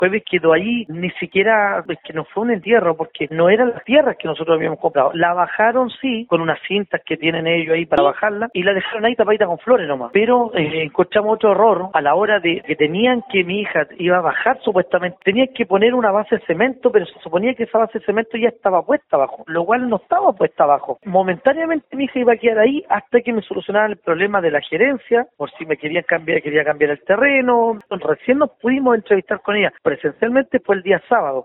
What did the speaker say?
jueves quedó ahí, ni siquiera, es que no fue un entierro, porque no eran las tierras que nosotros habíamos comprado. La bajaron, sí, con unas cintas que tienen ellos ahí para bajarla, y la dejaron ahí tapadita con flores nomás. Pero encontramos otro error a la hora de que tenían que mi hija iba a bajar supuestamente, tenían que poner una base de cemento, pero se suponía que esa base de cemento ya estaba puesta abajo, lo cual no estaba puesta abajo. Momentáneamente mi hija iba a quedar ahí hasta que me solucionaran el problema de la gerencia, por si me quería cambiar el terreno. Recién nos pudimos entrevistar con ella presencialmente, fue el día sábado.